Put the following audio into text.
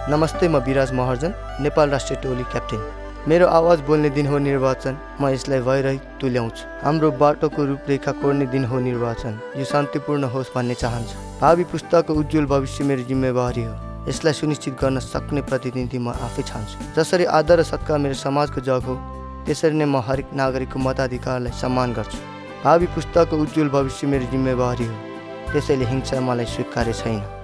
नमस्ते, म विराज महर्जन, नेपाल राष्ट्रिय टोली क्याप्टेन। मेरो आवाज बोल्ने दिन हो निर्वाचन, म यसलाई भइरही तुल्याउँछु। हाम्रो बाटोको रूपरेखा कोर्ने दिन हो निर्वाचन, यो शान्तिपूर्ण होस् भन्ने चाहन्छु। भावी पुस्ताको उज्जवल भविष्य मेरो जिम्मेवारी हो, यसलाई सुनिश्चित गर्न सक्ने प्रतिनिधि म आफै छान्छु। जसरी आदर र सत्कार मेरो समाजको जग हो, त्यसरी नै म हरेक नागरिकको मताधिकारलाई सम्मान गर्छु। भावी पुस्ताको उज्जवल भविष्य मेरो जिम्मेवारी हो, त्यसैले हिंसा मलाई स्वीकार्य छैन।